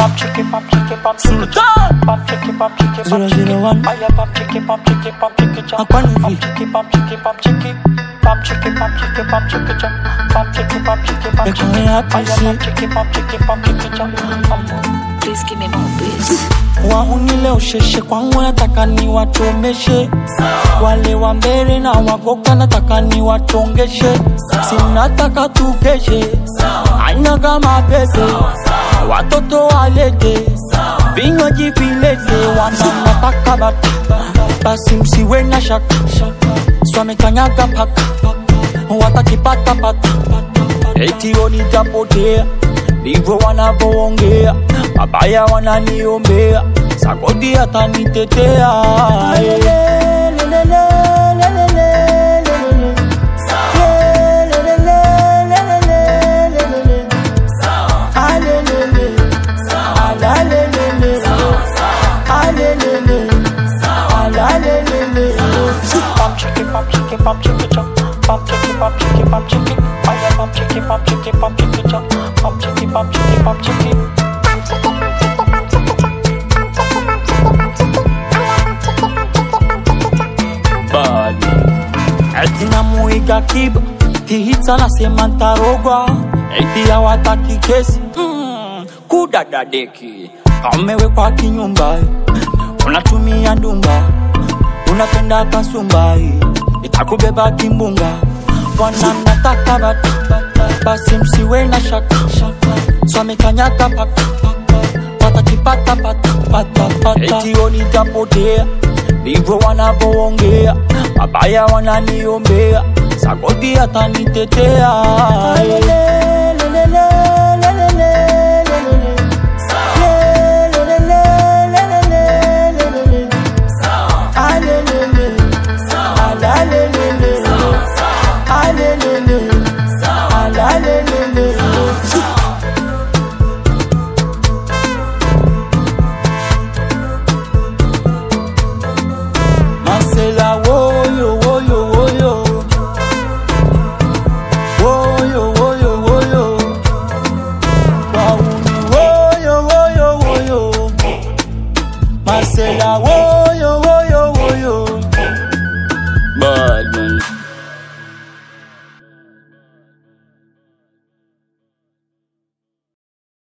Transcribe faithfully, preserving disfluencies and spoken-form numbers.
Pop chicky, pop chicky, pop chicky, pop chicky, pop chicky, pop chicky. I love pop chicky, pop chicky, pop chicky, pop chicky, pop chicky, pop chicky. Pop chicky, pop chicky, pop chicky, pop chicky, pop chicky, pop chicky. I love pop chicky, pop chicky, pop chicky. Please give me more beats. Wahuni leo sheshe kwangu nataka ni watomeshe. Wale wa mbele na wagoka nataka ni watongeshe. Sinataka tukeshe, aina kama pese. Watoto walete, vinywaji vilete. Wanataka bata, basi msiwe na shaka. Swame kanyaga paka, watakipata pata. Eti onitapotea, ndivyo wanavyoongea. Mabaya wananiombea, Sagodi atanitetea. Pop chicky, pop chicky, pop chicky, pop chicky, pop chicky, pop chicky. I love pop chicky, pop chicky, pop chicky, pop chicky, pop chicky, pop chicky. Badi Atina muiga kiba Tihita na semanta rogwa Eti ya wataki kesi mm, Kudadadeki Kamewe kwa kinyumba Unatumia ndumba Unapenda kasumbai Itakubeba kimbunga Wananataka bata Basi msiwe na shaka Swame kanyaka paka Watakipata pata pata pata. Eti onitapotea, ndivyo wanavyoongea. Mabaya wananiombea, Sagodi atanitetea. Marcela, woyo, woyo, woyo.